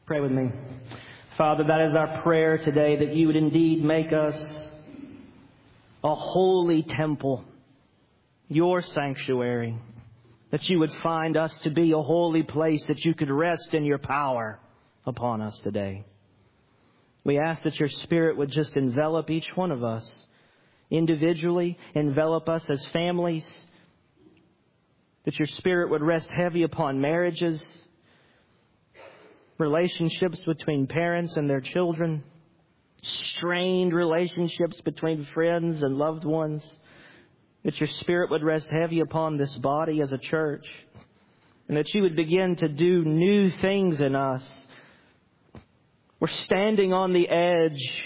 Pray with me. Father, that is our prayer today, that you would indeed make us a holy temple, your sanctuary, that you would find us to be a holy place, that you could rest in your power upon us today. We ask that your Spirit would just envelop each one of us individually, envelop us as families, that your Spirit would rest heavy upon marriages, relationships between parents and their children, strained relationships between friends and loved ones, that your Spirit would rest heavy upon this body as a church, and that you would begin to do new things in us. We're standing on the edge,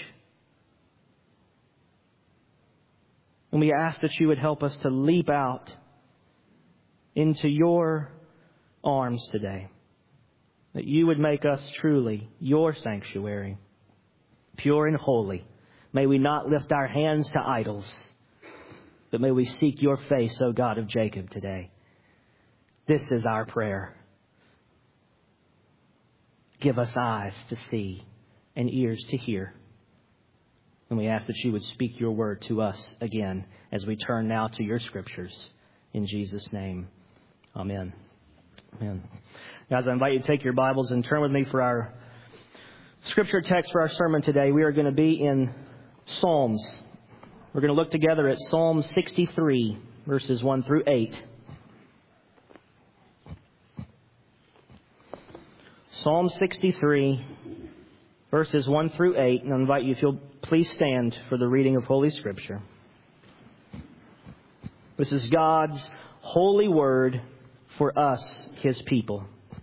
and we ask that you would help us to leap out into your arms today, that you would make us truly your sanctuary, pure and holy. May we not lift our hands to idols, but may we seek your face, O God of Jacob, today. This is our prayer. Give us eyes to see and ears to hear. And we ask that you would speak your word to us again as we turn now to your scriptures. In Jesus' name, amen. Amen. Guys, I invite you to take your Bibles and turn with me for our scripture text for our sermon today. We are going to be in Psalms. We're going to look together at Psalm 63, verses 1 through 8. Psalm 63, verses 1 through 8. And I invite you, if you'll please stand for the reading of Holy Scripture. This is God's holy word for us, His people.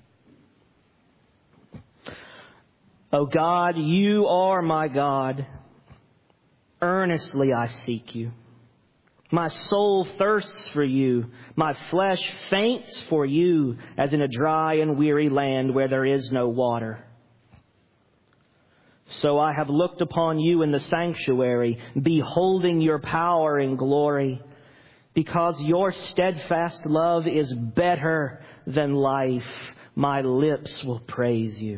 O God, you are my God. Earnestly I seek you. My soul thirsts for you. My flesh faints for you, as in a dry and weary land where there is no water. So I have looked upon you in the sanctuary, beholding your power and glory. Because your steadfast love is better than life, my lips will praise you.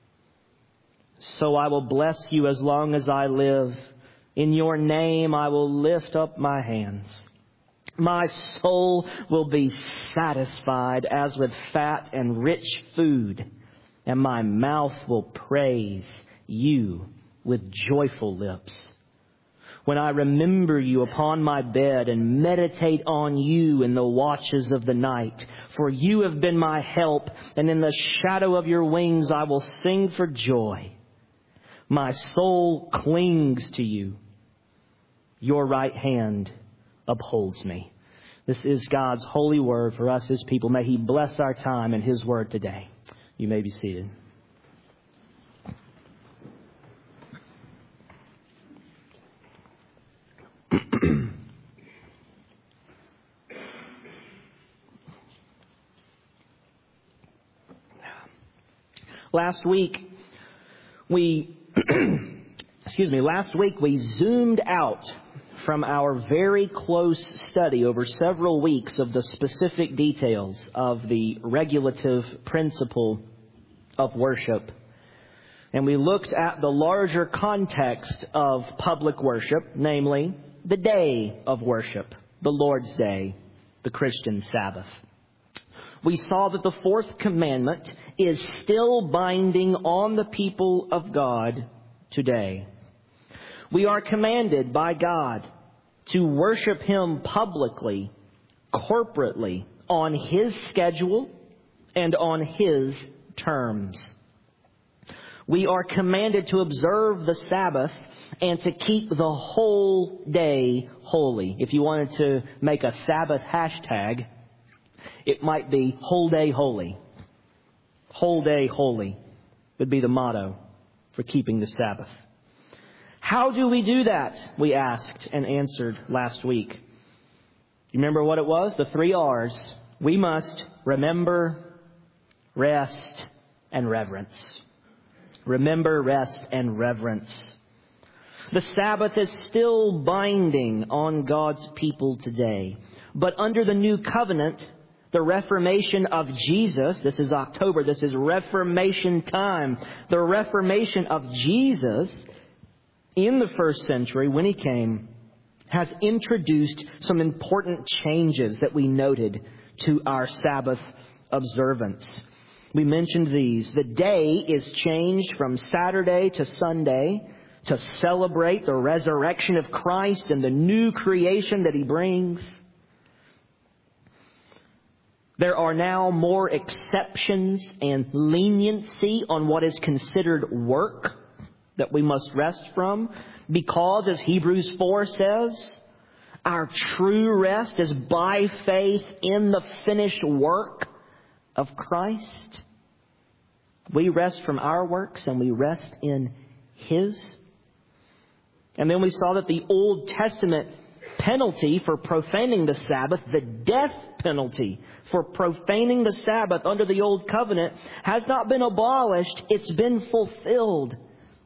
So I will bless you as long as I live. In your name I will lift up my hands. My soul will be satisfied as with fat and rich food, and my mouth will praise you with joyful lips. When I remember you upon my bed and meditate on you in the watches of the night, for you have been my help, and in the shadow of your wings I will sing for joy. My soul clings to you. Your right hand upholds me. This is God's holy word for us, His people. May He bless our time in His word today. You may be seated. Last week we zoomed out from our very close study over several weeks of the specific details of the regulative principle of worship. And we looked at the larger context of public worship, namely the day of worship, the Lord's Day, the Christian Sabbath. We saw that the fourth commandment is still binding on the people of God today. We are commanded by God to worship Him publicly, corporately, on His schedule and on His terms. We are commanded to observe the Sabbath and to keep the whole day holy. If you wanted to make a Sabbath hashtag, it might be whole day holy. Whole day holy would be the motto for keeping the Sabbath. How do we do that? We asked and answered last week. You remember what it was? The 3 R's. We must remember, rest, and reverence. Remember, rest, and reverence. The Sabbath is still binding on God's people today. But under the new covenant, The Reformation of Jesus, this is October, this is Reformation time. The Reformation of Jesus in the first century, when He came, has introduced some important changes that we noted to our Sabbath observance. We mentioned these. The day is changed from Saturday to Sunday to celebrate the resurrection of Christ and the new creation that He brings. There are now more exceptions and leniency on what is considered work that we must rest from, because, as Hebrews 4 says, our true rest is by faith in the finished work of Christ. We rest from our works and we rest in His. And then we saw that the Old Testament penalty for profaning the Sabbath, the death penalty for profaning the Sabbath under the Old Covenant, has not been abolished. It's been fulfilled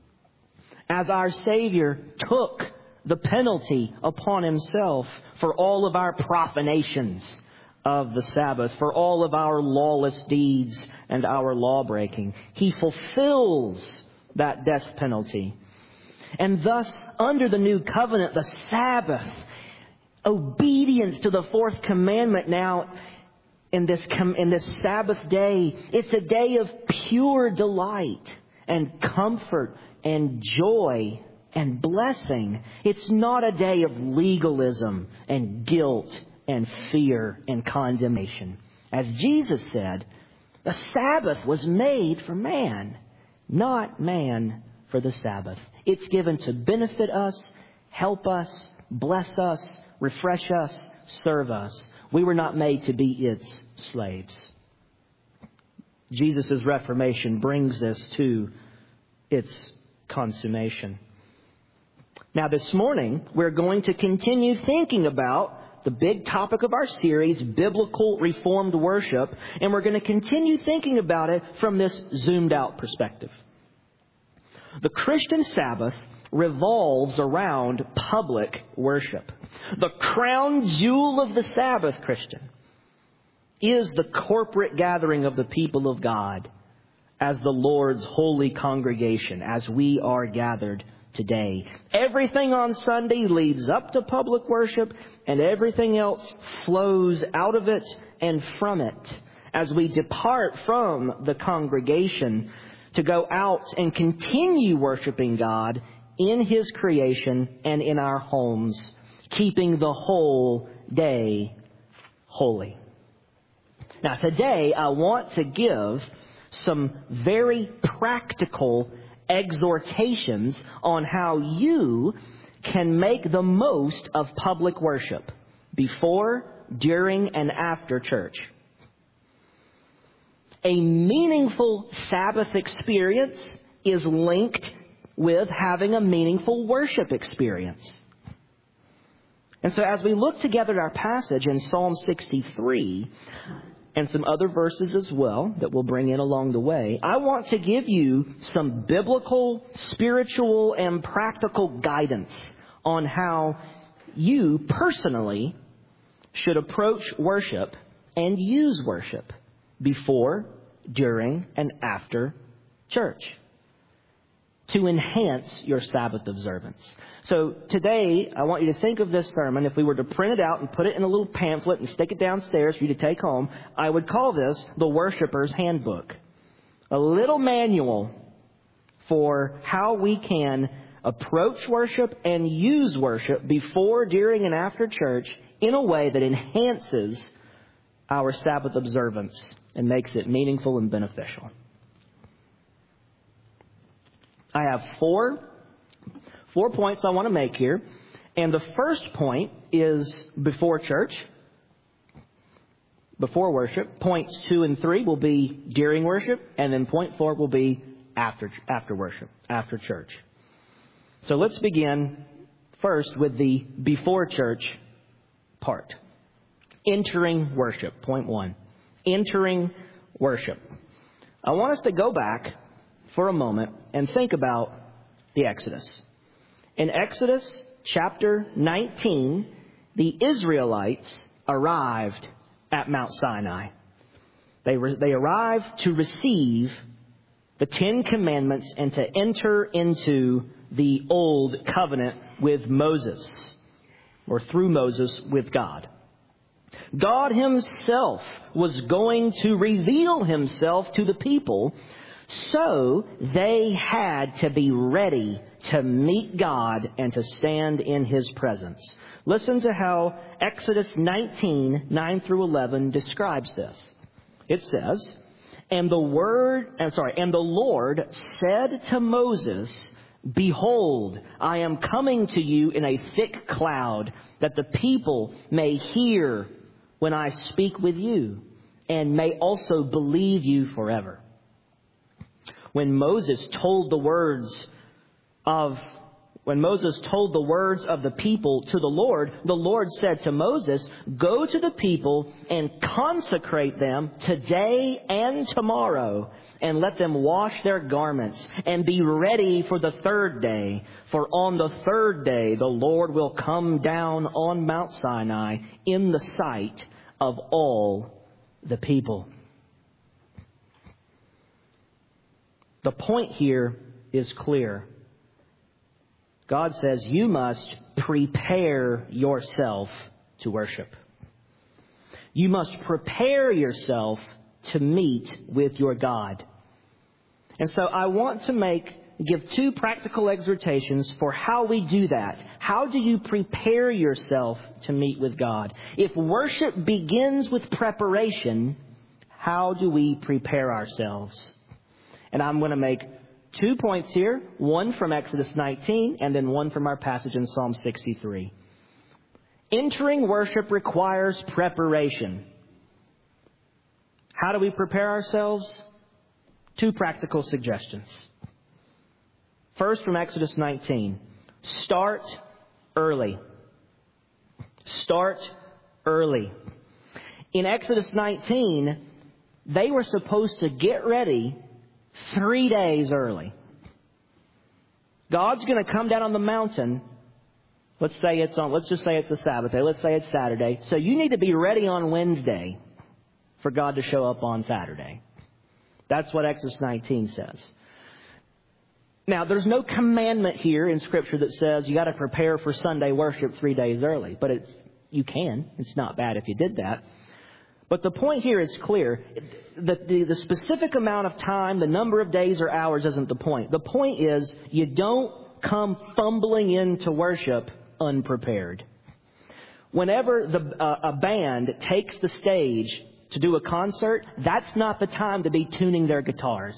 as our Savior took the penalty upon Himself for all of our profanations of the Sabbath, for all of our lawless deeds and our law-breaking. He fulfills that death penalty. And thus, under the new covenant, the Sabbath, obedience to the fourth commandment now in this Sabbath day, it's a day of pure delight and comfort and joy and blessing. It's not a day of legalism and guilt and fear and condemnation. As Jesus said, the Sabbath was made for man, not man for the Sabbath. It's given to benefit us, help us, bless us, refresh us, serve us. We were not made to be its slaves. Jesus' Reformation brings this to its consummation. Now, this morning, we're going to continue thinking about the big topic of our series, Biblical Reformed Worship, and we're going to continue thinking about it from this zoomed out perspective. The Christian Sabbath revolves around public worship. The crown jewel of the Sabbath, Christian, is the corporate gathering of the people of God as the Lord's holy congregation, as we are gathered today. Everything on Sunday leads up to public worship, and everything else flows out of it and from it as we depart from the congregation to go out and continue worshiping God in His creation and in our homes, keeping the whole day holy. Now, today I want to give some very practical exhortations on how you can make the most of public worship before, during, and after church. A meaningful Sabbath experience is linked with having a meaningful worship experience. And so as we look together at our passage in Psalm 63, and some other verses as well that we'll bring in along the way, I want to give you some biblical, spiritual, and practical guidance on how you personally should approach worship and use worship before, during, and after church to enhance your Sabbath observance. So today, I want you to think of this sermon. If we were to print it out and put it in a little pamphlet and stick it downstairs for you to take home, I would call this the Worshipper's Handbook. A little manual for how we can approach worship and use worship before, during, and after church in a way that enhances our Sabbath observance and makes it meaningful and beneficial. I have four points I want to make here. And the first point is before church, before worship. Points 2 and 3 will be during worship. And then point 4 will be after worship, after church. So let's begin first with the before church part. Entering worship, point 1. Entering worship. I want us to go back for a moment and think about the Exodus. In Exodus chapter 19, the Israelites arrived at Mount Sinai. They arrive to receive the Ten Commandments and to enter into the Old Covenant with Moses, or through Moses with God. God Himself was going to reveal Himself to the people, so they had to be ready to meet God and to stand in His presence. Listen to how Exodus 19, 9 through 11 describes this. It says, And the Lord said to Moses, Behold, I am coming to you in a thick cloud, that the people may hear when I speak with you, and may also believe you forever. When Moses told the words of the people to the Lord said to Moses, Go to the people and consecrate them today and tomorrow, and let them wash their garments and be ready for the third day. For on the third day the Lord will come down on Mount Sinai in the sight of all the people. The point here is clear. God says you must prepare yourself to worship. You must prepare yourself to meet with your God. And so I want to give two practical exhortations for how we do that. How do you prepare yourself to meet with God? If worship begins with preparation, how do we prepare ourselves? And I'm going to make 2 points here, one from Exodus 19 and then one from our passage in Psalm 63. Entering worship requires preparation. How do we prepare ourselves? 2 practical suggestions. First, from Exodus 19, start early. Start early. In Exodus 19, they were supposed to get ready 3 days early. God's going to come down on the mountain. Let's just say it's the Sabbath day. Let's say it's Saturday. So you need to be ready on Wednesday for God to show up on Saturday. That's what Exodus 19 says. Now, there's no commandment here in Scripture that says you got to prepare for Sunday worship 3 days early. But you can. It's not bad if you did that. But the point here is clear. The specific amount of time, the number of days or hours isn't the point. The point is you don't come fumbling into worship unprepared. Whenever a band takes the stage to do a concert, that's not the time to be tuning their guitars.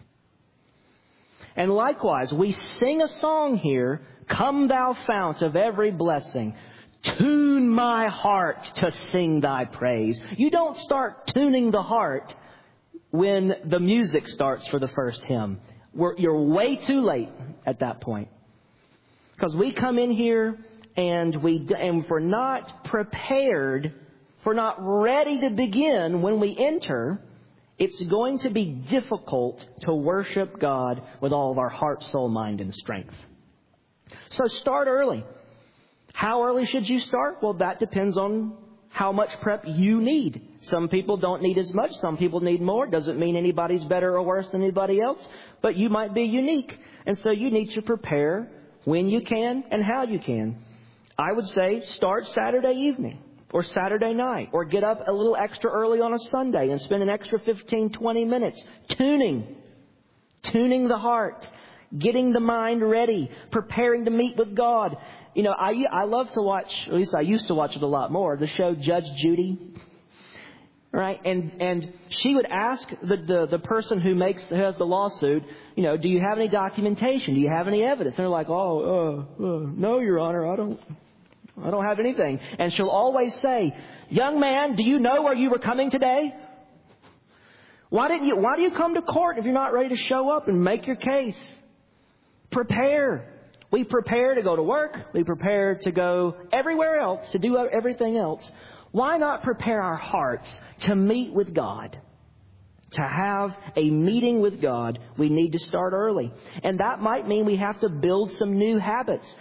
And likewise, we sing a song here, Come Thou Fount of Every Blessing. Tune my heart to sing thy praise. You don't start tuning the heart when the music starts for the first hymn. You're way too late at that point. Because we come in here and if we're not prepared, if we're not ready to begin when we enter, it's going to be difficult to worship God with all of our heart, soul, mind, and strength. So start early. How early should you start? Well, that depends on how much prep you need. Some people don't need as much. Some people need more. Doesn't mean anybody's better or worse than anybody else. But you might be unique. And so you need to prepare when you can and how you can. I would say start Saturday evening or Saturday night, or get up a little extra early on a Sunday and spend an extra 15, 20 minutes tuning the heart, getting the mind ready, preparing to meet with God. You know, I love to watch, at least I used to watch it a lot more, the show Judge Judy. Right? And she would ask the person who has the lawsuit, you know, do you have any documentation? Do you have any evidence? And they're like, no, Your Honor, I don't have anything. And she'll always say, young man, do you know where you were coming today? Why do you come to court if you're not ready to show up and make your case? Prepare. We prepare to go to work. We prepare to go everywhere else, to do everything else. Why not prepare our hearts to meet with God? To have a meeting with God, we need to start early. And that might mean we have to build some new habits.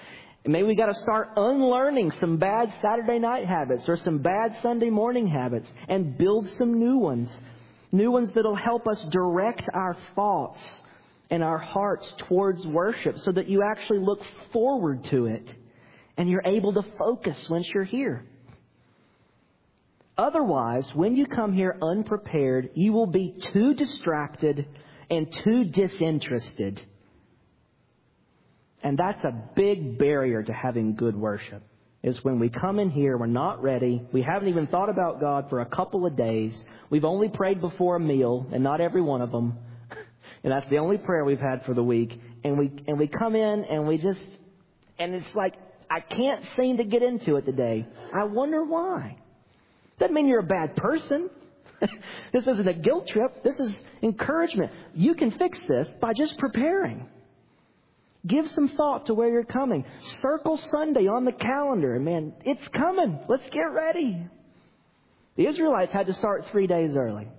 And maybe we got to start unlearning some bad Saturday night habits or some bad Sunday morning habits and build some new ones. New ones that'll help us direct our thoughts and our hearts towards worship so that you actually look forward to it and you're able to focus once you're here. Otherwise, when you come here unprepared, you will be too distracted and too disinterested. And that's a big barrier to having good worship, is when we come in here, we're not ready, we haven't even thought about God for a couple of days, we've only prayed before a meal, and not every one of them, and that's the only prayer we've had for the week, and we come in and and it's like, I can't seem to get into it today. I wonder why. Doesn't mean you're a bad person. This isn't a guilt trip. This is encouragement. You can fix this by just preparing. Give some thought to where you're coming. Circle Sunday on the calendar. And man, it's coming. Let's get ready. The Israelites had to start 3 days early.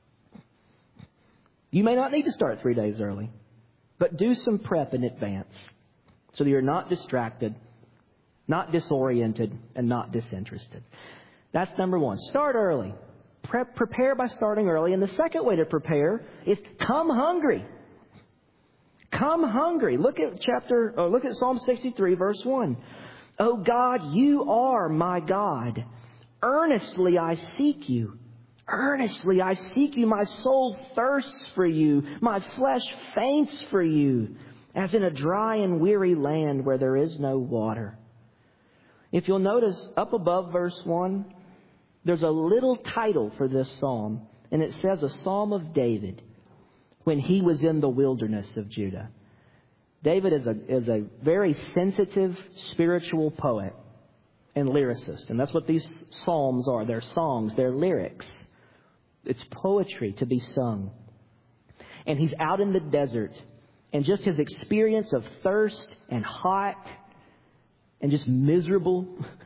You may not need to start 3 days early, but do some prep in advance so that you're not distracted, not disoriented, and not disinterested. That's number one. Start early. Prepare by starting early. And the second way to prepare is come hungry. Come hungry. Look at Psalm 63, verse 1. Oh God, you are my God. Earnestly I seek you. Earnestly I seek you. My soul thirsts for you. My flesh faints for you, as in a dry and weary land where there is no water. If you'll notice up above verse 1, there's a little title for this psalm, and it says a Psalm of David when he was in the wilderness of Judah. David is a very sensitive spiritual poet and lyricist, and that's what these psalms are. They're songs, they're lyrics. It's poetry to be sung. And he's out in the desert, and just his experience of thirst and hot and just miserable,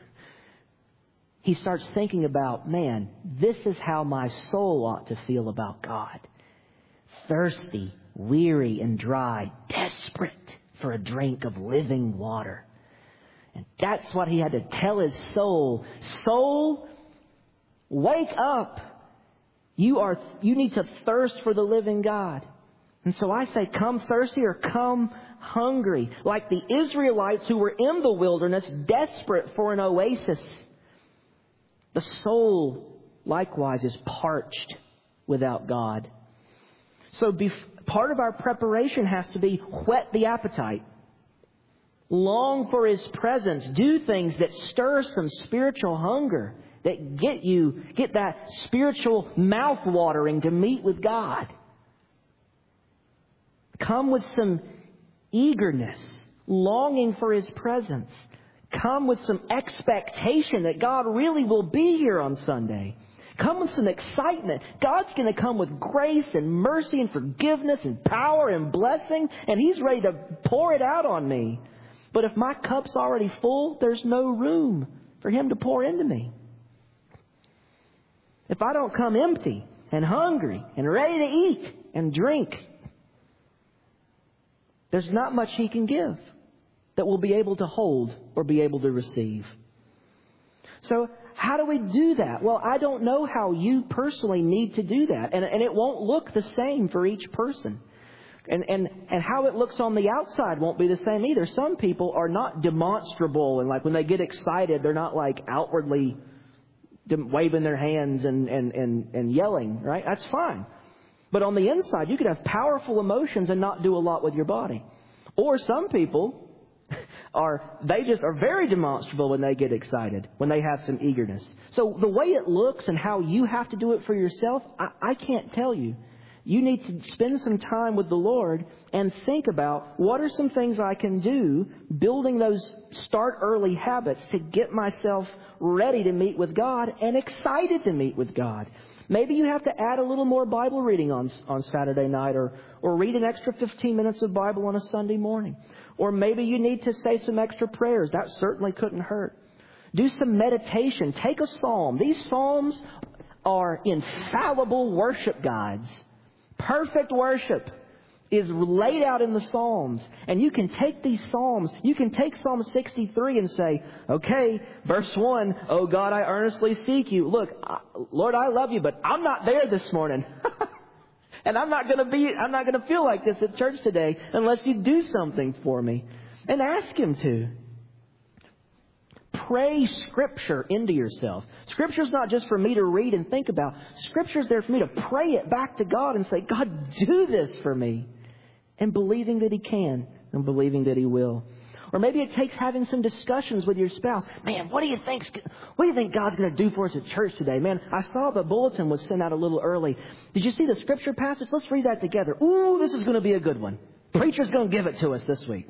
he starts thinking about, man, this is how my soul ought to feel about God. Thirsty, weary, and dry, desperate for a drink of living water. And that's what he had to tell his soul. Soul, wake up. You need to thirst for the living God. And so I say, come thirsty or come hungry. Like the Israelites who were in the wilderness, desperate for an oasis. The soul, likewise, is parched without God. So part of our preparation has to be whet the appetite. Long for His presence. Do things that stir some spiritual hunger. That get that spiritual mouth watering to meet with God. Come with some eagerness, longing for His presence. Come with some expectation that God really will be here on Sunday. Come with some excitement. God's going to come with grace and mercy and forgiveness and power and blessing, and He's ready to pour it out on me. But if my cup's already full, there's no room for Him to pour into me. If I don't come empty and hungry and ready to eat and drink, there's not much He can give that we'll be able to hold or be able to receive. So how do we do that? Well, I don't know how you personally need to do that. And it won't look the same for each person. And how it looks on the outside won't be the same either. Some people are not demonstrable, and like when they get excited, they're not like outwardly waving their hands and yelling, right? That's fine. But on the inside, you could have powerful emotions and not do a lot with your body. Or some people they just are very demonstrable when they get excited, when they have some eagerness. So the way it looks and how you have to do it for yourself, I can't tell you. You need to spend some time with the Lord and think about what are some things I can do, building those start early habits to get myself ready to meet with God and excited to meet with God. Maybe you have to add a little more Bible reading on Saturday night or read an extra 15 minutes of Bible on a Sunday morning. Or maybe you need to say some extra prayers. That certainly couldn't hurt. Do some meditation. Take a psalm. These psalms are infallible worship guides. Perfect worship is laid out in the Psalms. And you can take these Psalms, you can take Psalm 63 and say, okay, verse 1, oh God, I earnestly seek you. Look, Lord, I love you, but I'm not there this morning. And I'm not going to feel like this at church today unless you do something for me. And ask Him to. Pray Scripture into yourself. Scripture's not just for me to read and think about. Scripture's there for me to pray it back to God and say, God, do this for me. And believing that He can and believing that He will. Or maybe it takes having some discussions with your spouse. Man, what do you think God's going to do for us at church today? Man, I saw the bulletin was sent out a little early. Did you see the Scripture passage? Let's read that together. Ooh, this is going to be a good one. Preacher's going to give it to us this week.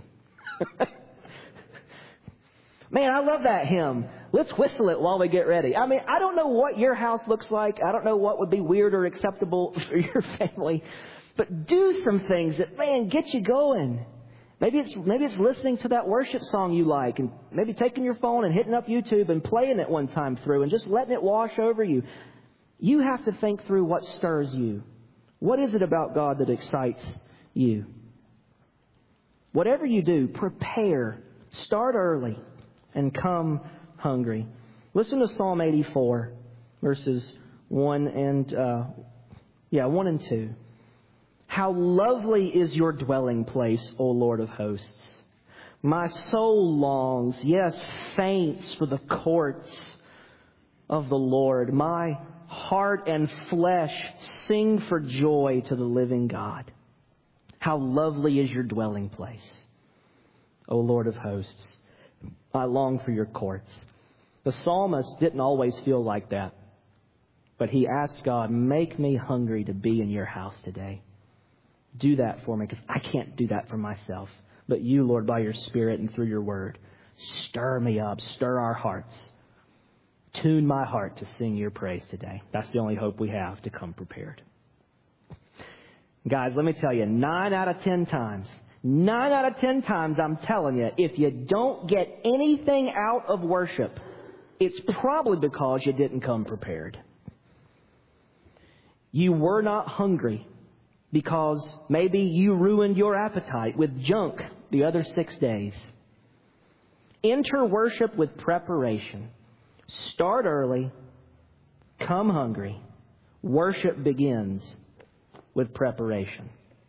Man, I love that hymn. Let's whistle it while we get ready. I mean, I don't know what your house looks like. I don't know what would be weird or acceptable for your family. But do some things that, man, get you going. Maybe it's listening to that worship song you like, and maybe taking your phone and hitting up YouTube and playing it one time through and just letting it wash over you. You have to think through what stirs you. What is it about God that excites you? Whatever you do, prepare. Start early. And come hungry. Listen to Psalm 84, verses 1 and 2. How lovely is your dwelling place, O Lord of hosts. My soul longs, yes, faints for the courts of the Lord. My heart and flesh sing for joy to the living God. How lovely is your dwelling place, O Lord of hosts. I long for your courts. The psalmist didn't always feel like that. But he asked God, make me hungry to be in your house today. Do that for me, because I can't do that for myself. But you, Lord, by your Spirit and through your word, stir me up, stir our hearts. Tune my heart to sing your praise today. That's the only hope we have to come prepared. Guys, let me tell you, 9 out of 10 times, I'm telling you, if you don't get anything out of worship, it's probably because you didn't come prepared. You were not hungry because maybe you ruined your appetite with junk the other 6 days. Enter worship with preparation. Start early. Come hungry. Worship begins with preparation.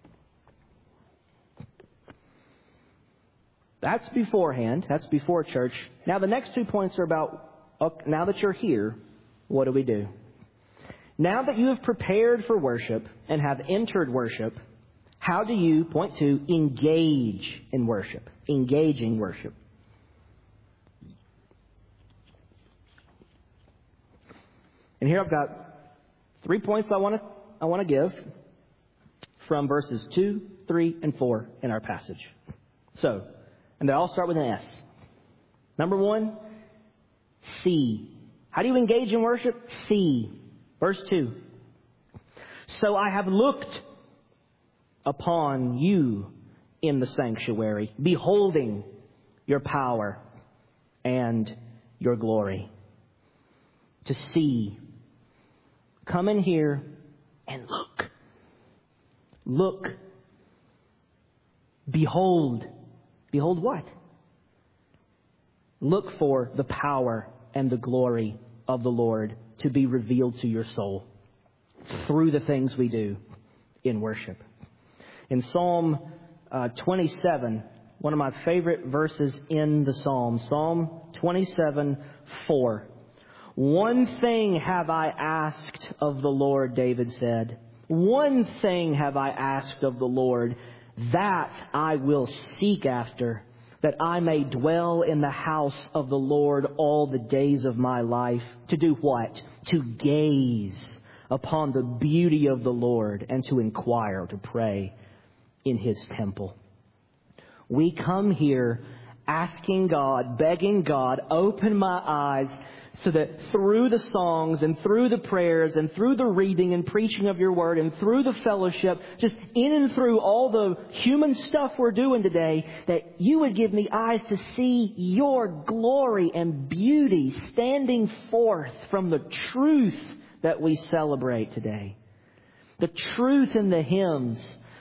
That's beforehand. That's before church. Now the next 2 points are about, now that you're here, what do we do? Now that you have prepared for worship and have entered worship, how do you, point 2, engage in worship? Engaging worship. And here I've got 3 points I want to give from verses 2, 3, and 4 in our passage. So, and they all start with an S. Number 1, see. How do you engage in worship? See. Verse 2. So I have looked upon you in the sanctuary, beholding your power and your glory. To see. Come in here and look. Look. Behold. Behold what? Look for the power and the glory of the Lord to be revealed to your soul through the things we do in worship. In Psalm 27, one of my favorite verses in the Psalm, Psalm 27:4. One thing have I asked of the Lord, David said. One thing have I asked of the Lord, that I will seek after, that I may dwell in the house of the Lord all the days of my life. To do what? To gaze upon the beauty of the Lord and to inquire, to pray in His temple. We come here asking God, begging God, open my eyes so that through the songs and through the prayers and through the reading and preaching of your word and through the fellowship, just in and through all the human stuff we're doing today, that you would give me eyes to see your glory and beauty standing forth from the truth that we celebrate today. The truth in the hymns,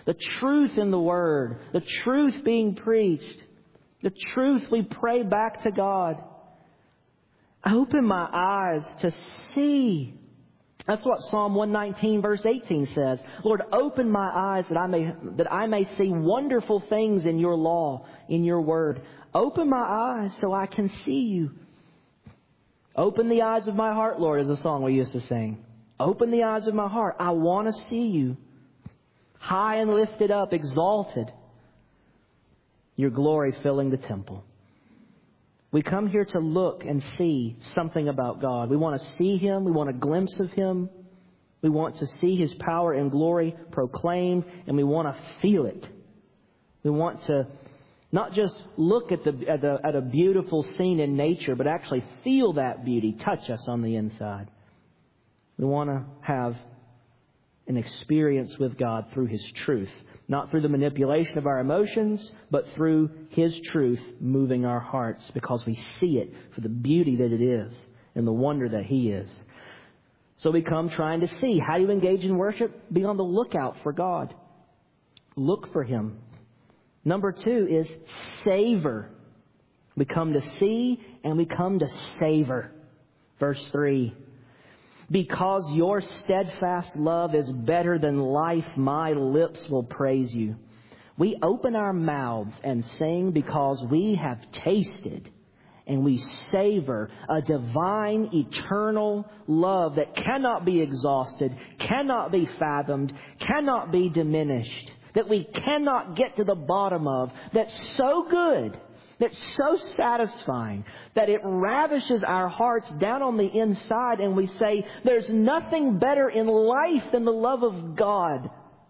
the truth in the Word, the truth being preached, the truth we pray back to God. Open my eyes to see. That's what Psalm 119 verse 18 says. Lord, open my eyes that I may see wonderful things in your law, in your Word. Open my eyes so I can see you. Open the eyes of my heart, Lord, is a song we used to sing. Open the eyes of my heart. I want to see you. High and lifted up, exalted. Your glory filling the temple. We come here to look and see something about God. We want to see Him. We want a glimpse of Him. We want to see His power and glory proclaimed, and we want to feel it. We want to not just look at a beautiful scene in nature, but actually feel that beauty touch us on the inside. We want to have an experience with God through His truth. Not through the manipulation of our emotions, but through His truth moving our hearts because we see it for the beauty that it is and the wonder that He is. So we come trying to see. How do you engage in worship? Be on the lookout for God. Look for Him. Number 2 is savor. We come to see and we come to savor. Verse 3. Because your steadfast love is better than life, my lips will praise you. We open our mouths and sing because we have tasted and we savor a divine, eternal love that cannot be exhausted, cannot be fathomed, cannot be diminished, that we cannot get to the bottom of, that's so good, that's so satisfying, that it ravishes our hearts down on the inside, and we say, there's nothing better in life than the love of God.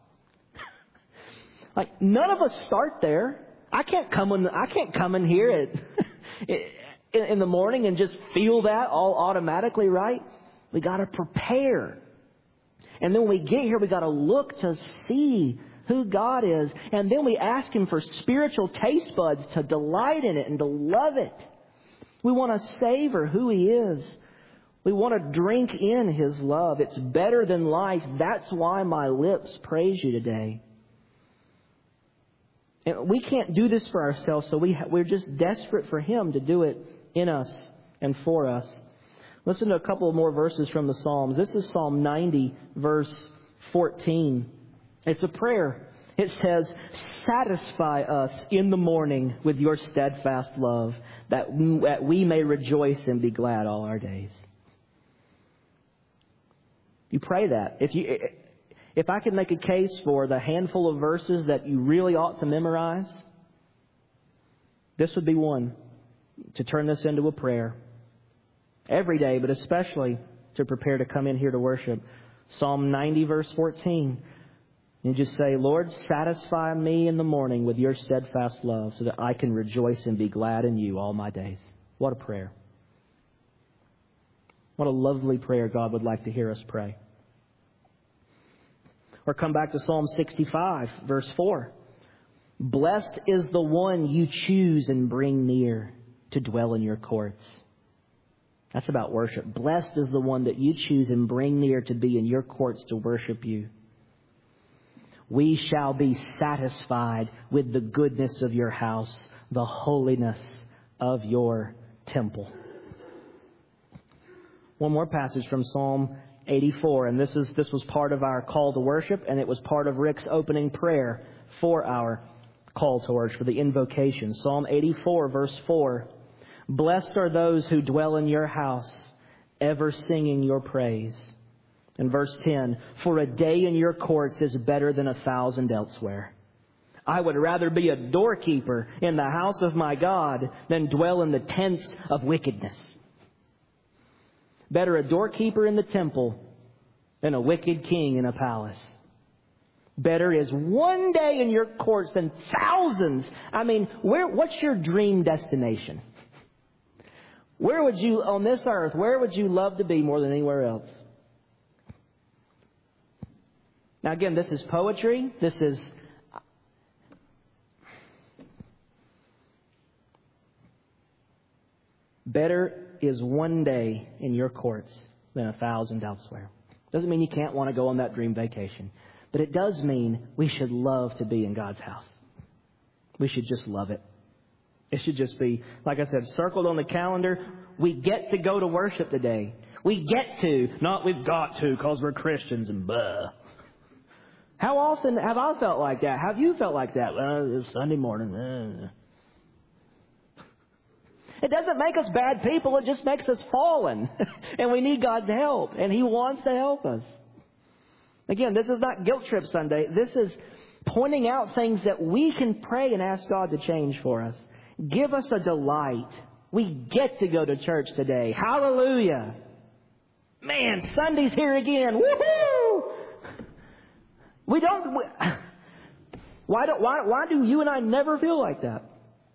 Like, none of us start there. I can't come in here in the morning and just feel that all automatically, right? We got to prepare. And then when we get here, we got to look to see who God is. And then we ask Him for spiritual taste buds to delight in it and to love it. We want to savor who He is. We want to drink in His love. It's better than life. That's why my lips praise you today. And we can't do this for ourselves, so we're just desperate for Him to do it in us and for us. Listen to a couple more verses from the Psalms. This is Psalm 90, verse 14. It's a prayer. It says, satisfy us in the morning with your steadfast love, that we may rejoice and be glad all our days. You pray that. If I could make a case for the handful of verses that you really ought to memorize, this would be one, to turn this into a prayer. Every day, but especially to prepare to come in here to worship. Psalm 90, verse 14. And just say, Lord, satisfy me in the morning with your steadfast love so that I can rejoice and be glad in you all my days. What a prayer. What a lovely prayer God would like to hear us pray. Or come back to Psalm 65, verse 4. Blessed is the one you choose and bring near to dwell in your courts. That's about worship. Blessed is the one that you choose and bring near to be in your courts to worship you. We shall be satisfied with the goodness of your house, the holiness of your temple. One more passage from Psalm 84, and this was part of our call to worship, and it was part of Rick's opening prayer for our call to worship, for the invocation. Psalm 84, verse 4. Blessed are those who dwell in your house, ever singing your praise. And verse 10, for a day in your courts is better than 1,000 elsewhere. I would rather be a doorkeeper in the house of my God than dwell in the tents of wickedness. Better a doorkeeper in the temple than a wicked king in a palace. Better is one day in your courts than thousands. I mean, what's your dream destination? Where would you, on this earth, where would you love to be more than anywhere else? Now again, this is poetry. This is better is one day in your courts than 1,000 elsewhere. Doesn't mean you can't want to go on that dream vacation. But it does mean we should love to be in God's house. We should just love it. It should just be, like I said, circled on the calendar. We get to go to worship today. We get to, not we've got to because we're Christians and blah. How often have I felt like that? Have you felt like that? Well, it's Sunday morning. It doesn't make us bad people. It just makes us fallen. And we need God's help. And He wants to help us. Again, this is not Guilt Trip Sunday. This is pointing out things that we can pray and ask God to change for us. Give us a delight. We get to go to church today. Hallelujah. Man, Sunday's here again. Woohoo! Why do you and I never feel like that?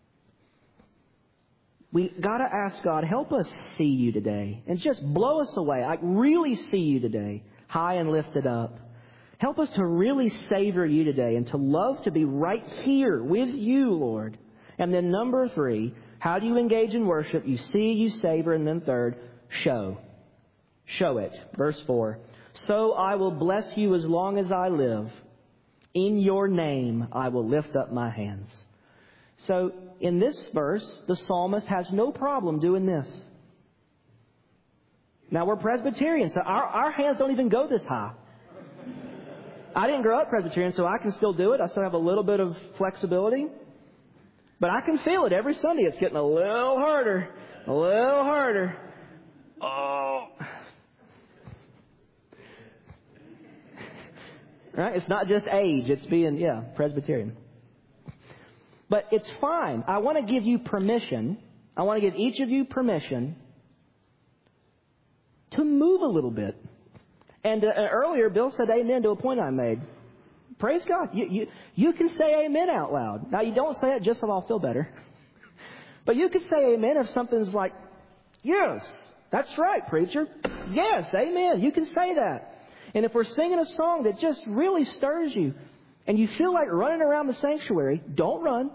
We got to ask God, help us see you today. And just blow us away. I really see you today, high and lifted up. Help us to really savor you today and to love to be right here with you, Lord. And then number 3, how do you engage in worship? You see, you savor, and then third, show. Show it. Verse 4. So I will bless you as long as I live. In your name I will lift up my hands. So in this verse, the psalmist has no problem doing this. Now we're Presbyterians, so our hands don't even go this high. I didn't grow up Presbyterian, so I can still do it. I still have a little bit of flexibility. But I can feel it every Sunday. It's getting a little harder. A little harder. Oh. Right? It's not just age. It's being, Presbyterian. But it's fine. I want to give you permission. I want to give each of you permission to move a little bit. And earlier, Bill said amen to a point I made. Praise God. You can say amen out loud. Now, you don't say it just so I'll feel better. But you can say amen if something's like, yes, that's right, preacher. Yes, amen. You can say that. And if we're singing a song that just really stirs you and you feel like running around the sanctuary, don't run.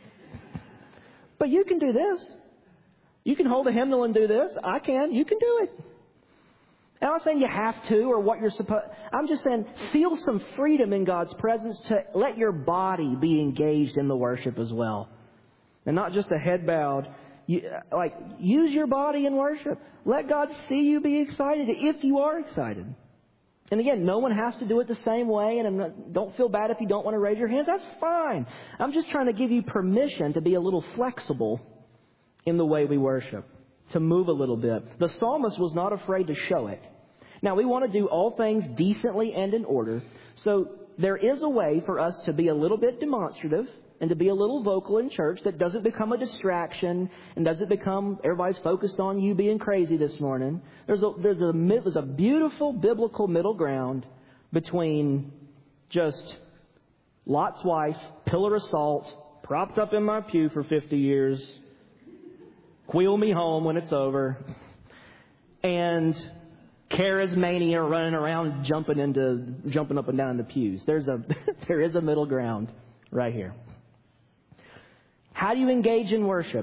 But you can do this. You can hold a hymnal and do this. I can. You can do it. I'm not saying you have to or what you're supposed. I'm just saying feel some freedom in God's presence to let your body be engaged in the worship as well. And not just a head bowed. Use your body in worship. Let God see you be excited if you are excited. And again, no one has to do it the same way. And don't feel bad if you don't want to raise your hands. That's fine. I'm just trying to give you permission to be a little flexible in the way we worship. To move a little bit. The psalmist was not afraid to show it. Now, we want to do all things decently and in order. So there is a way for us to be a little bit demonstrative and to be a little vocal in church that doesn't become a distraction and doesn't become everybody's focused on you being crazy this morning. There's a beautiful biblical middle ground between just Lot's wife, pillar of salt, propped up in my pew for 50 years, wheel me home when it's over, and charismania running around jumping up and down in the pews. There is a middle ground right here. How do you engage in worship?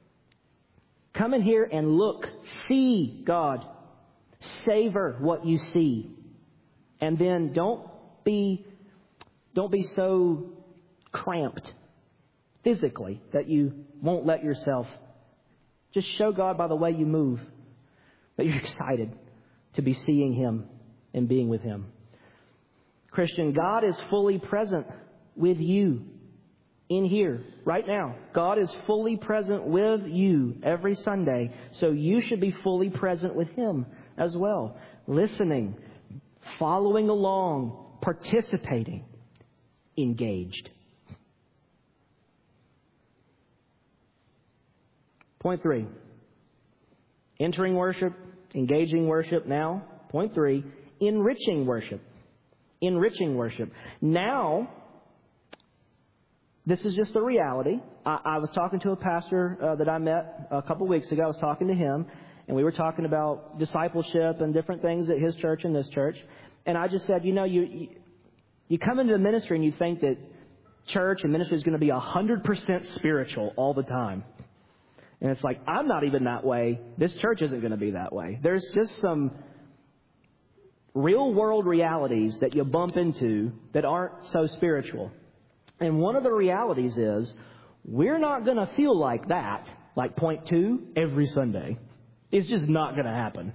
Come in here and look, see God, savor what you see, and then don't be so cramped physically that you won't let yourself. Just show God by the way you move that you're excited to be seeing Him and being with Him. Christian, God is fully present with you in here right now. God is fully present with you every Sunday, so you should be fully present with Him as well. Listening, following along, participating, engaged. Point 3. Entering worship, engaging worship now. Point 3. Enriching worship. Enriching worship. Now, this is just the reality. I was talking to a pastor that I met a couple weeks ago. I was talking to him, and we were talking about discipleship and different things at his church and this church. And I just said, you come into the ministry and you think that church and ministry is going to be 100% spiritual all the time. And it's like, I'm not even that way. This church isn't going to be that way. There's just some real world realities that you bump into that aren't so spiritual. And one of the realities is we're not going to feel like that, like point 2, every Sunday. It's just not going to happen.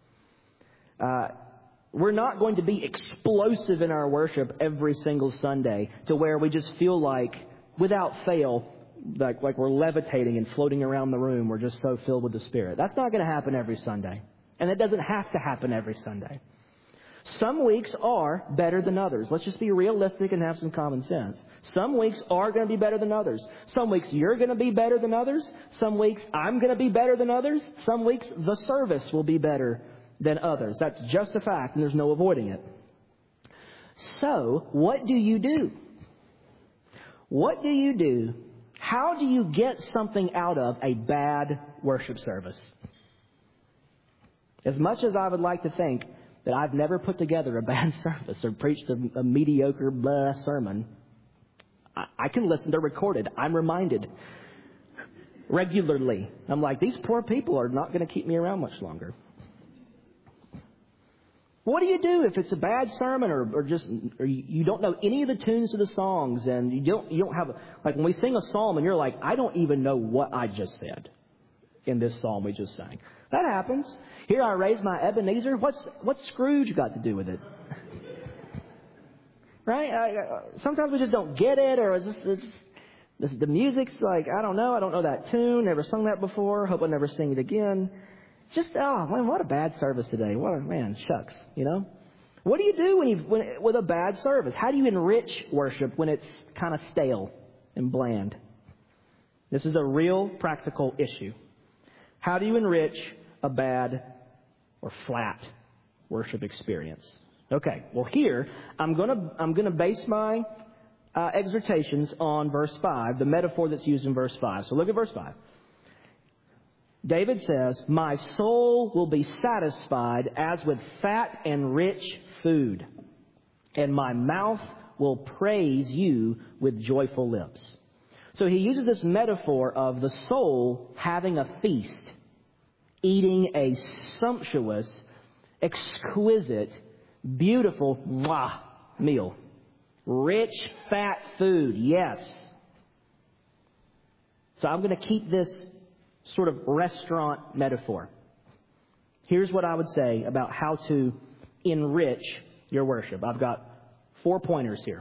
We're not going to be explosive in our worship every single Sunday to where we just feel like, without fail, like we're levitating and floating around the room. We're just so filled with the Spirit. That's not going to happen every Sunday. And it doesn't have to happen every Sunday. Some weeks are better than others. Let's just be realistic and have some common sense. Some weeks are going to be better than others. Some weeks you're going to be better than others. Some weeks I'm going to be better than others. Some weeks the service will be better than others. That's just a fact, and there's no avoiding it. So, what do you do? What do you do? How do you get something out of a bad worship service? As much as I would like to think that I've never put together a bad service or preached a mediocre sermon, I can listen. They're recorded. I'm reminded regularly. I'm like, these poor people are not going to keep me around much longer. What do you do if it's a bad sermon or you don't know any of the tunes to the songs and you don't have like when we sing a psalm and you're like, I don't even know what I just said in this psalm we just sang. That happens. Here I raise my Ebenezer. What's Scrooge got to do with it? Right? Sometimes we just don't get it, or the music's like, I don't know that tune. Never sung that before. Hope I never sing it again. Just, oh man, what a bad service today. Shucks, you know. What do you do with a bad service? How do you enrich worship when it's kind of stale and bland? This is a real practical issue. How do you enrich a bad or flat worship experience? Okay, well here I'm gonna base my exhortations on verse 5, the metaphor that's used in verse 5. So look at verse 5. David says, "My soul will be satisfied as with fat and rich food, and my mouth will praise you with joyful lips." So he uses this metaphor of the soul having a feast, eating a sumptuous, exquisite, beautiful meal. Rich, fat food, yes. So I'm going to keep this sort of restaurant metaphor. Here's what I would say about how to enrich your worship. I've got 4 pointers here.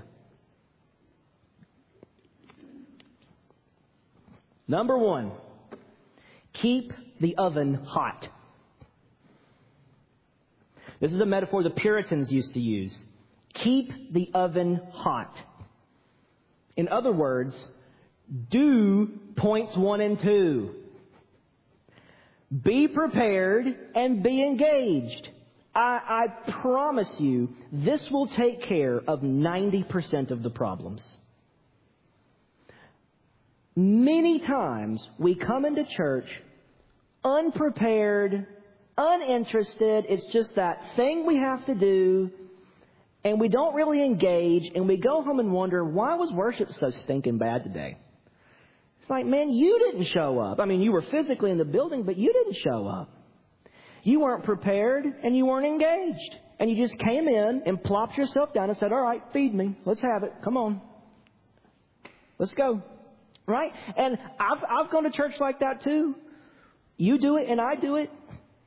Number 1, keep the oven hot. This is a metaphor the Puritans used to use. Keep the oven hot. In other words, do points 1 and 2. Be prepared and be engaged. I promise you, this will take care of 90% of the problems. Many times we come into church unprepared, uninterested. It's just that thing we have to do, and we don't really engage, and we go home and wonder, why was worship so stinking bad today? It's like, man, you didn't show up. I mean, you were physically in the building, but you didn't show up. You weren't prepared, and you weren't engaged. And you just came in and plopped yourself down and said, all right, feed me. Let's have it. Come on. Let's go. Right? And I've gone to church like that too. You do it and I do it.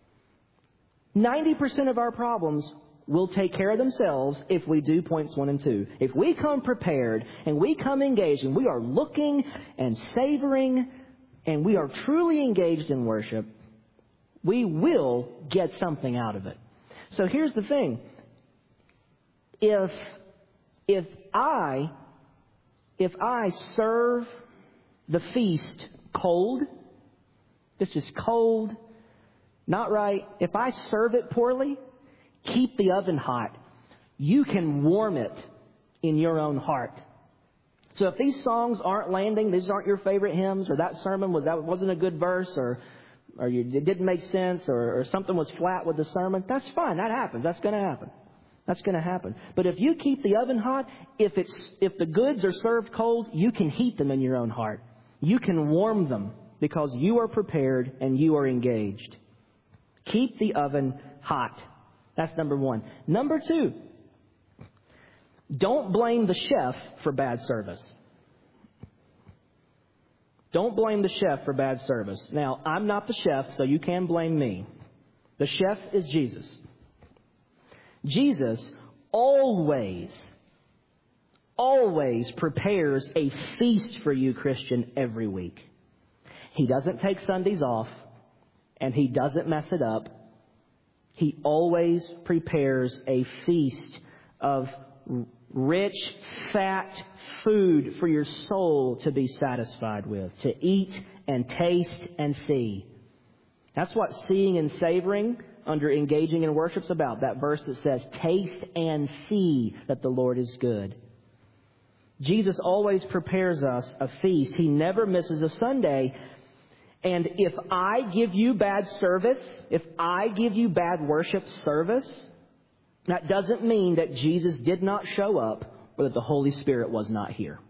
90% of our problems will take care of themselves if we do points 1 and 2. If we come prepared and we come engaged and we are looking and savoring and we are truly engaged in worship, we will get something out of it. So here's the thing. If I serve the feast cold, it's just cold, not right. If I serve it poorly, keep the oven hot. You can warm it in your own heart. So if these songs aren't landing, these aren't your favorite hymns, or that sermon wasn't a good verse, or it didn't make sense, or something was flat with the sermon, that's fine. That happens. That's going to happen. That's going to happen. But if you keep the oven hot, if the goods are served cold, you can heat them in your own heart. You can warm them because you are prepared and you are engaged. Keep the oven hot. That's number one. Number two, don't blame the chef for bad service. Don't blame the chef for bad service. Now, I'm not the chef, so you can blame me. The chef is Jesus. Jesus always prepares a feast for you, Christian, every week. He doesn't take Sundays off, and He doesn't mess it up. He always prepares a feast of rich, fat food for your soul to be satisfied with, to eat and taste and see. That's what seeing and savoring under engaging in worship's about. That verse that says, taste and see that the Lord is good. Jesus always prepares us a feast. He never misses a Sunday. And if I give you bad service, if I give you bad worship service, that doesn't mean that Jesus did not show up or that the Holy Spirit was not here.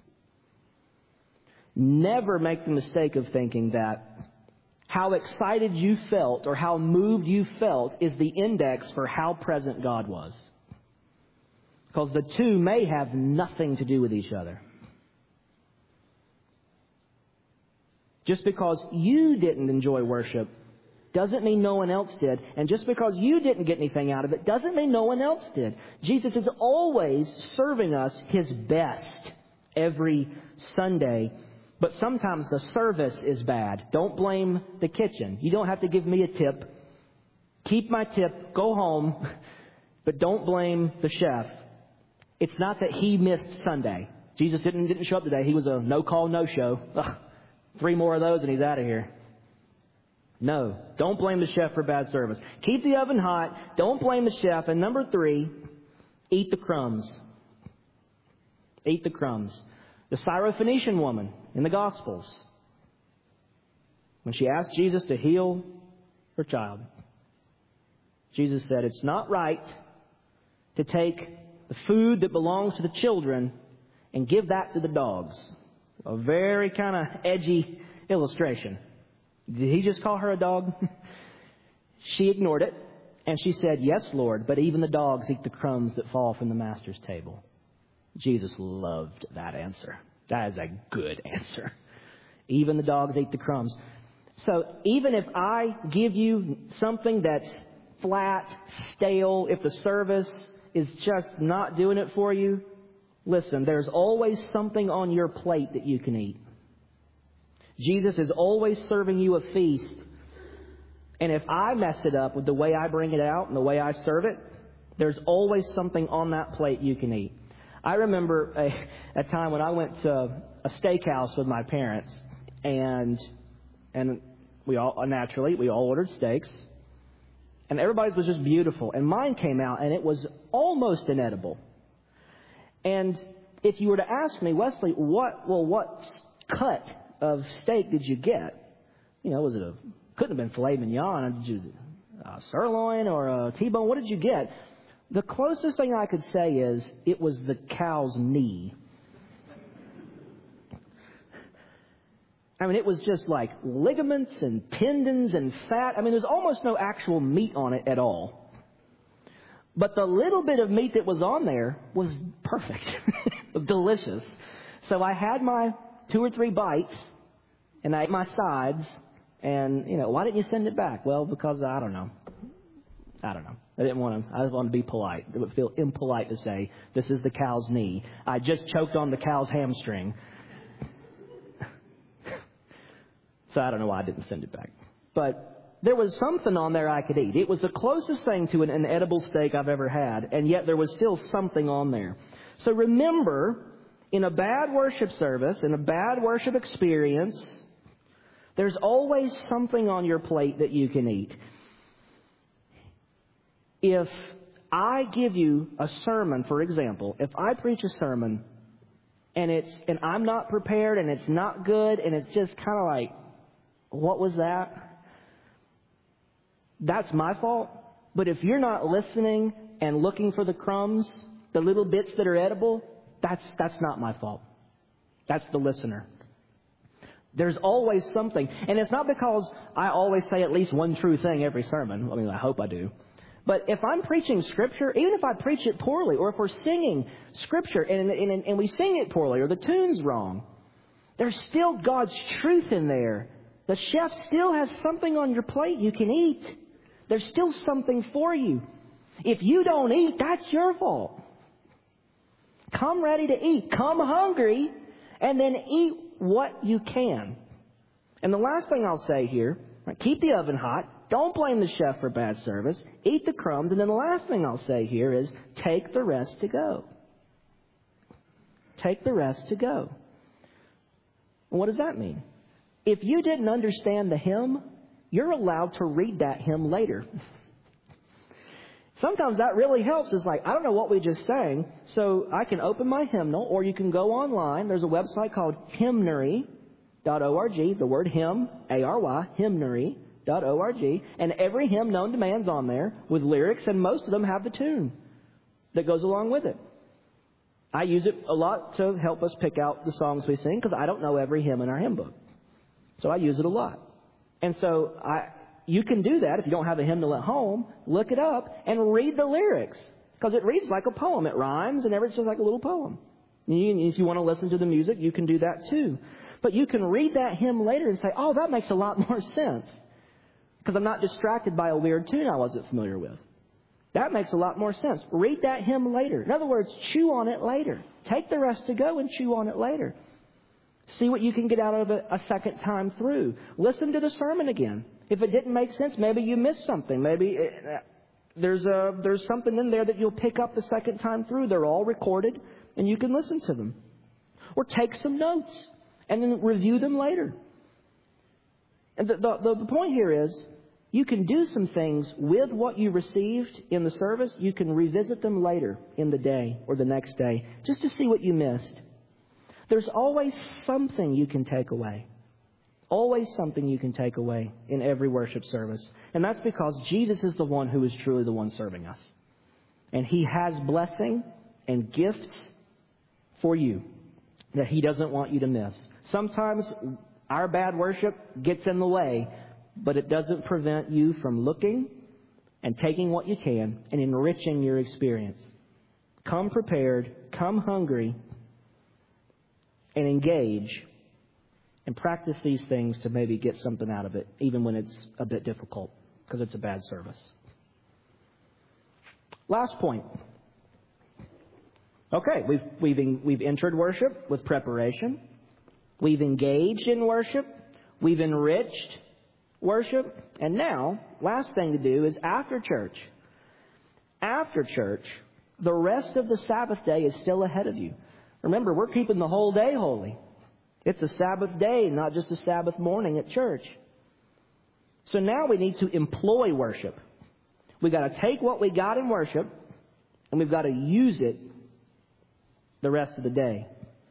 Never make the mistake of thinking that how excited you felt or how moved you felt is the index for how present God was. Because the two may have nothing to do with each other. Just because you didn't enjoy worship doesn't mean no one else did. And just because you didn't get anything out of it doesn't mean no one else did. Jesus is always serving us His best every Sunday. But sometimes the service is bad. Don't blame the kitchen. You don't have to give me a tip. Keep my tip. Go home. But don't blame the chef. It's not that He missed Sunday. Jesus didn't show up today. He was a no-call, no-show. Ugh, 3 more of those and He's out of here. No, don't blame the chef for bad service. Keep the oven hot. Don't blame the chef. And number 3, eat the crumbs. Eat the crumbs. The Syrophoenician woman in the Gospels, when she asked Jesus to heal her child, Jesus said, it's not right to take the food that belongs to the children and give that to the dogs. A very kind of edgy illustration. Did He just call her a dog? She ignored it, and she said, yes, Lord, but even the dogs eat the crumbs that fall from the Master's table. Jesus loved that answer. That is a good answer. Even the dogs eat the crumbs. So even if I give you something that's flat, stale, if the service is just not doing it for you, listen, there's always something on your plate that you can eat. Jesus is always serving you a feast. And if I mess it up with the way I bring it out and the way I serve it, there's always something on that plate you can eat. I remember a time when I went to a steakhouse with my parents, and we all ordered steaks, and everybody's was just beautiful. And mine came out, and it was almost inedible. And if you were to ask me, Wesley, what cut of steak did you get? You know, couldn't have been filet mignon. Did you a sirloin or a T-bone? What did you get? The closest thing I could say is it was the cow's knee. I mean, it was just like ligaments and tendons and fat. I mean, there's almost no actual meat on it at all. But the little bit of meat that was on there was perfect. Delicious. So I had my 2 or 3 bites, and I ate my sides. And, why didn't you send it back? Well, because I don't know. I just wanted to be polite. It would feel impolite to say, this is the cow's knee. I just choked on the cow's hamstring. So I don't know why I didn't send it back. But there was something on there I could eat. It was the closest thing to an edible steak I've ever had, and yet there was still something on there. So remember, in a bad worship service, in a bad worship experience, there's always something on your plate that you can eat. If I give you a sermon, for example, if I preach a sermon and I'm not prepared and it's not good and it's just kind of like, what was that? That's my fault. But if you're not listening and looking for the crumbs, the little bits that are edible, that's not my fault. That's the listener. There's always something. And it's not because I always say at least one true thing every sermon. I mean, I hope I do. But if I'm preaching Scripture, even if I preach it poorly, or if we're singing Scripture and we sing it poorly, or the tune's wrong, there's still God's truth in there. The chef still has something on your plate you can eat. There's still something for you. If you don't eat, that's your fault. Come ready to eat. Come hungry, and then eat what you can. And the last thing I'll say here, keep the oven hot. Don't blame the chef for bad service. Eat the crumbs. And then the last thing I'll say here is take the rest to go. Take the rest to go. And what does that mean? If you didn't understand the hymn, you're allowed to read that hymn later. Sometimes that really helps. It's like, I don't know what we just sang, so I can open my hymnal, or you can go online. There's a website called hymnary.org, the word hymn, A-R-Y, hymnary.org, and every hymn known to man's on there with lyrics, and most of them have the tune that goes along with it. I use it a lot to help us pick out the songs we sing, because I don't know every hymn in our hymn book. So I use it a lot. And so you can do that if you don't have a hymnal at home. Look it up and read the lyrics, because it reads like a poem. It rhymes and everything's just like a little poem. If you want to listen to the music, you can do that too. But you can read that hymn later and say, oh, that makes a lot more sense, because I'm not distracted by a weird tune I wasn't familiar with. That makes a lot more sense. Read that hymn later. In other words, chew on it later. Take the rest to go and chew on it later. See what you can get out of it a second time through. Listen to the sermon again. If it didn't make sense, maybe you missed something. Maybe there's something in there that you'll pick up the second time through. They're all recorded, and you can listen to them. Or take some notes and then review them later. And the point here is, you can do some things with what you received in the service. You can revisit them later in the day or the next day just to see what you missed. There's always something you can take away. Always something you can take away in every worship service. And that's because Jesus is the one who is truly the one serving us. And He has blessing and gifts for you that He doesn't want you to miss. Sometimes our bad worship gets in the way, but it doesn't prevent you from looking and taking what you can and enriching your experience. Come prepared, come hungry, and engage and practice these things to maybe get something out of it, even when it's a bit difficult, because it's a bad service. Last point. Okay, we've entered worship with preparation. We've engaged in worship. We've enriched worship. And now, last thing to do is after church. After church, the rest of the Sabbath day is still ahead of you. Remember, we're keeping the whole day holy. It's a Sabbath day, not just a Sabbath morning at church. So now we need to employ worship. We've got to take what we got in worship, and we've got to use it the rest of the day.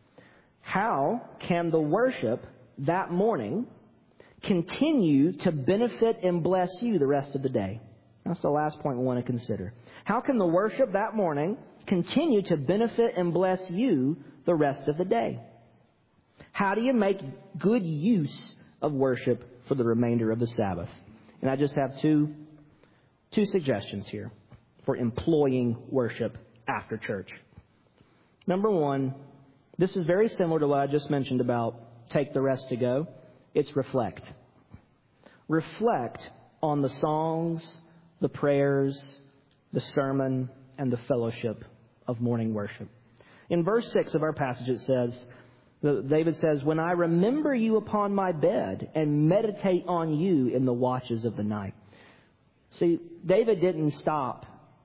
How can the worship that morning continue to benefit and bless you the rest of the day? That's the last point we want to consider. How can the worship that morning continue to benefit and bless you the rest of the day? How do you make good use of worship for the remainder of the Sabbath? And I just have two suggestions here for employing worship after church. Number one, this is very similar to what I just mentioned about take the rest to go. It's reflect. Reflect on the songs, the prayers, the sermon, and the fellowship of morning worship. In verse 6 of our passage it says, David says, when I remember you upon my bed and meditate on you in the watches of the night. See, David didn't stop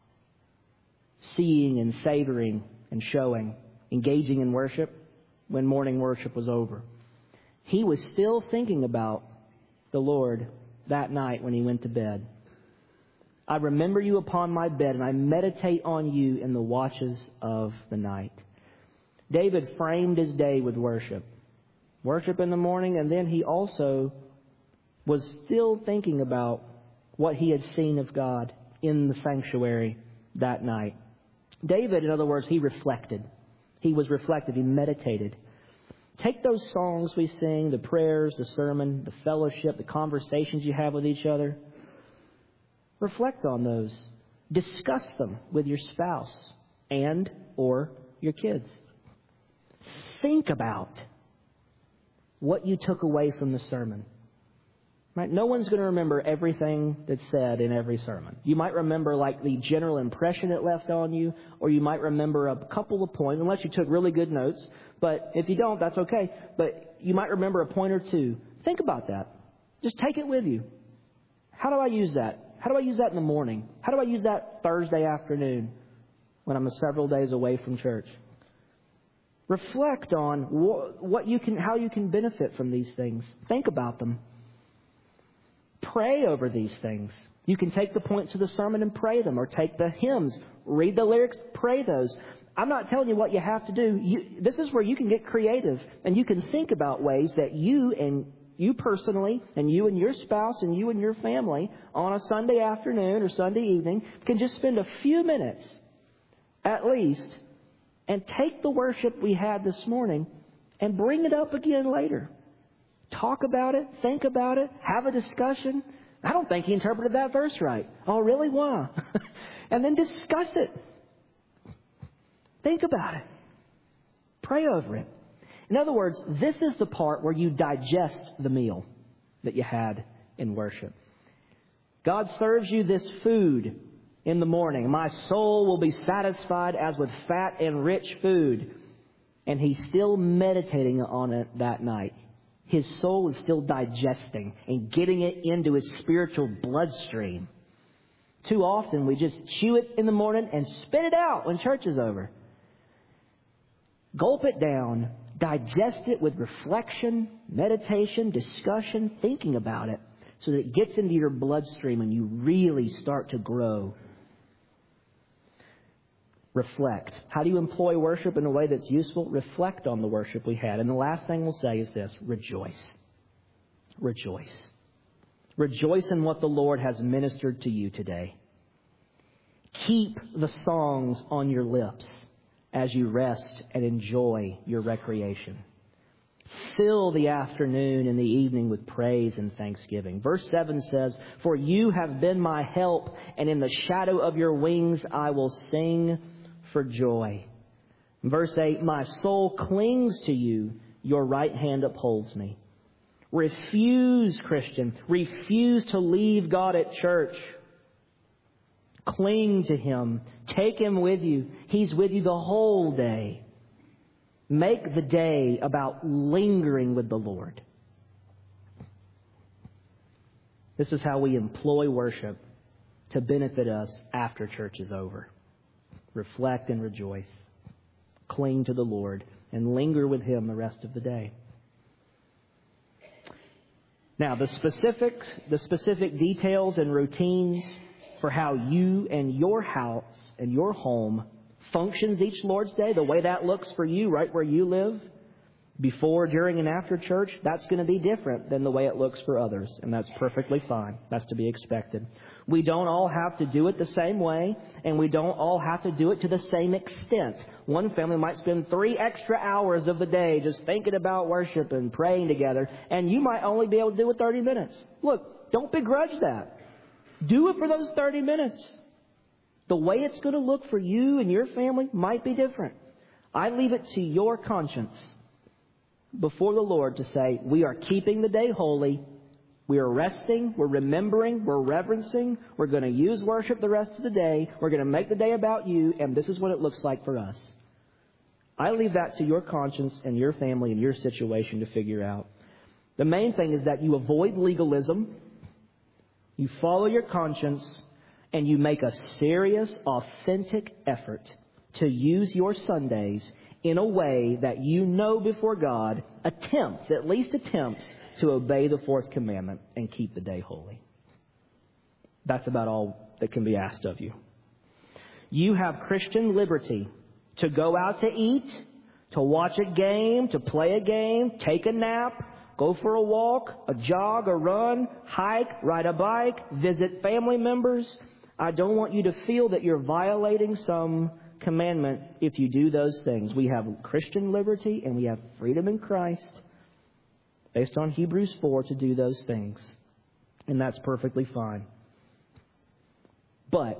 seeing and savoring and showing, engaging in worship when morning worship was over. He was still thinking about the Lord that night when he went to bed. I remember you upon my bed and I meditate on you in the watches of the night. David framed his day with worship. Worship in the morning, and then he also was still thinking about what he had seen of God in the sanctuary that night. David, in other words, he reflected. He was reflective. He meditated. Take those songs we sing, the prayers, the sermon, the fellowship, the conversations you have with each other. Reflect on those Discuss them with your spouse and or your kids. Think about what you took away from the sermon. Right? No one's going to remember everything that's said in every sermon. You might remember like the general impression it left on you, or you might remember a couple of points, unless you took really good notes. But if you don't, that's okay. But you might remember a point or two. Think about that. Just take it with you. How do I use that? How do I use that in the morning? How do I use that Thursday afternoon when I'm several days away from church? Reflect on how you can benefit from these things. Think about them. Pray over these things. You can take the points of the sermon and pray them, or take the hymns, read the lyrics, pray those. I'm not telling you what you have to do. This is where you can get creative, and you can think about ways that you personally, and you and your spouse, and you and your family on a Sunday afternoon or Sunday evening can just spend a few minutes at least and take the worship we had this morning and bring it up again later. Talk about it, think about it, have a discussion. I don't think he interpreted that verse right. Oh, really? Why? And then discuss it. Think about it. Pray over it. In other words, this is the part where you digest the meal that you had in worship. God serves you this food in the morning. My soul will be satisfied as with fat and rich food. And he's still meditating on it that night. His soul is still digesting and getting it into his spiritual bloodstream. Too often we just chew it in the morning and spit it out when church is over. Gulp it down. Digest it with reflection, meditation, discussion, thinking about it, so that it gets into your bloodstream and you really start to grow. Reflect. How do you employ worship in a way that's useful? Reflect on the worship we had. And the last thing we'll say is this: rejoice. Rejoice. Rejoice in what the Lord has ministered to you today. Keep the songs on your lips as you rest and enjoy your recreation. Fill the afternoon and the evening with praise and thanksgiving. Verse 7 says, "For you have been my help, and in the shadow of your wings I will sing for joy." Verse 8, "My soul clings to you, your right hand upholds me." Refuse, Christian, refuse to leave God at church. Cling to Him. Take Him with you. He's with you the whole day. Make the day about lingering with the Lord. This is how we employ worship to benefit us after church is over. Reflect and rejoice. Cling to the Lord and linger with Him the rest of the day. Now, the specific details and routines for how you and your house and your home functions each Lord's Day, the way that looks for you right where you live, before, during, and after church, that's going to be different than the way it looks for others. And that's perfectly fine. That's to be expected. We don't all have to do it the same way, and we don't all have to do it to the same extent. One family might spend 3 extra hours of the day just thinking about worship and praying together, and you might only be able to do it 30 minutes. Look, don't begrudge that. Do it for those 30 minutes. The way it's going to look for you and your family might be different. I leave it to your conscience before the Lord to say, we are keeping the day holy. We are resting. We're remembering. We're reverencing. We're going to use worship the rest of the day. We're going to make the day about you, and this is what it looks like for us. I leave that to your conscience and your family and your situation to figure out. The main thing is that you avoid legalism. You follow your conscience, and you make a serious, authentic effort to use your Sundays in a way that you know before God at least attempts to obey the 4th commandment and keep the day holy. That's about all that can be asked of you. You have Christian liberty to go out to eat, to watch a game, to play a game, take a nap, go for a walk, a jog, a run, hike, ride a bike, visit family members. I don't want you to feel that you're violating some commandment if you do those things. We have Christian liberty and we have freedom in Christ based on Hebrews 4 to do those things. And that's perfectly fine. But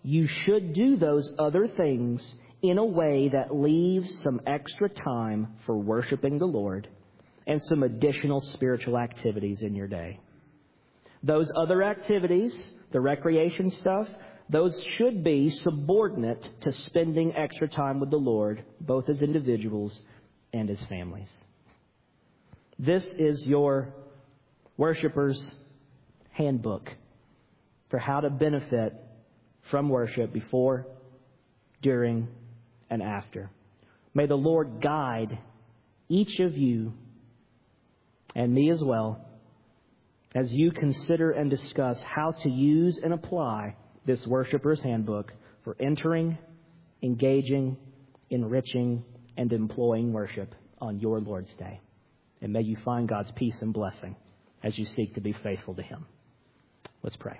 you should do those other things in a way that leaves some extra time for worshiping the Lord and some additional spiritual activities in your day. Those other activities, the recreation stuff, those should be subordinate to spending extra time with the Lord, both as individuals and as families. This is your worshiper's handbook for how to benefit from worship before, during, and after. May the Lord guide each of you and me as well as you consider and discuss how to use and apply this worshiper's handbook for entering, engaging, enriching, and employing worship on your Lord's Day. And may you find God's peace and blessing as you seek to be faithful to Him. Let's pray.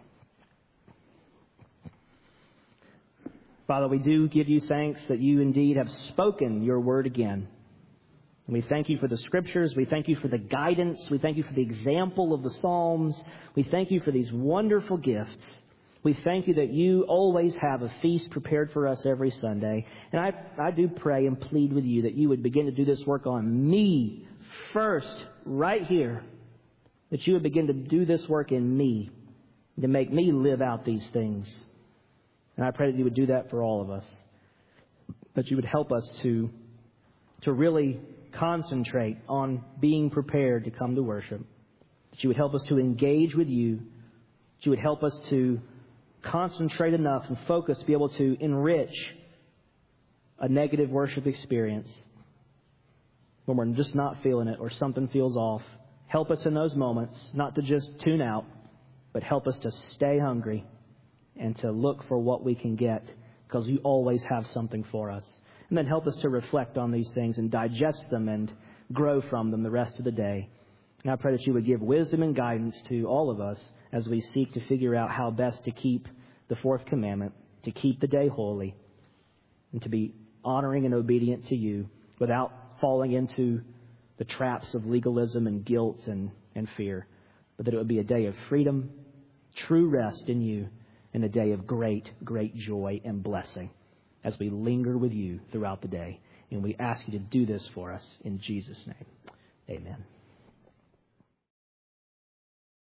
Father, we do give you thanks that you indeed have spoken your word again. And we thank you for the Scriptures. We thank you for the guidance. We thank you for the example of the Psalms. We thank you for these wonderful gifts. We thank you that you always have a feast prepared for us every Sunday. And I do pray and plead with you that you would begin to do this work on me first, right here. That you would begin to do this work in me, to make me live out these things. And I pray that you would do that for all of us. That you would help us to really concentrate on being prepared to come to worship. That you would help us to engage with you. That you would help us to concentrate enough and focus to be able to enrich a negative worship experience when we're just not feeling it or something feels off. Help us in those moments not to just tune out, but help us to stay hungry and to look for what we can get, because you always have something for us. And then help us to reflect on these things and digest them and grow from them the rest of the day. And I pray that you would give wisdom and guidance to all of us as we seek to figure out how best to keep the fourth commandment, to keep the day holy, and to be honoring and obedient to you without falling into the traps of legalism and guilt and fear, but that it would be a day of freedom, true rest in you, and a day of great, great joy and blessing as we linger with you throughout the day. And we ask you to do this for us in Jesus' name. Amen.